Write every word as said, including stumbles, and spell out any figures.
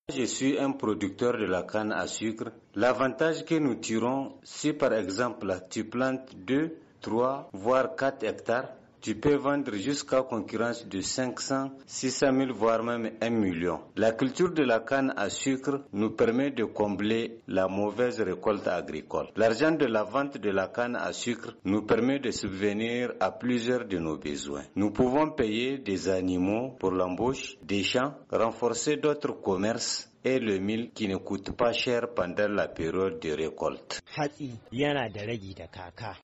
Je suis un producteur de la canne à sucre. L'avantage que nous tirons, si par exemple tu plantes deux, trois, voire quatre hectares, tu peux vendre jusqu'à concurrence de cinq cents, six cent mille, voire même un million. La culture de la canne à sucre nous permet de combler la mauvaise récolte agricole. L'argent de la vente de la canne à sucre nous permet de subvenir à plusieurs de nos besoins. Nous pouvons payer des animaux pour l'embauche, des champs, renforcer d'autres commerces et le mil qui ne coûte pas cher pendant la période de récolte. Hatsi yana da ragi da kaka.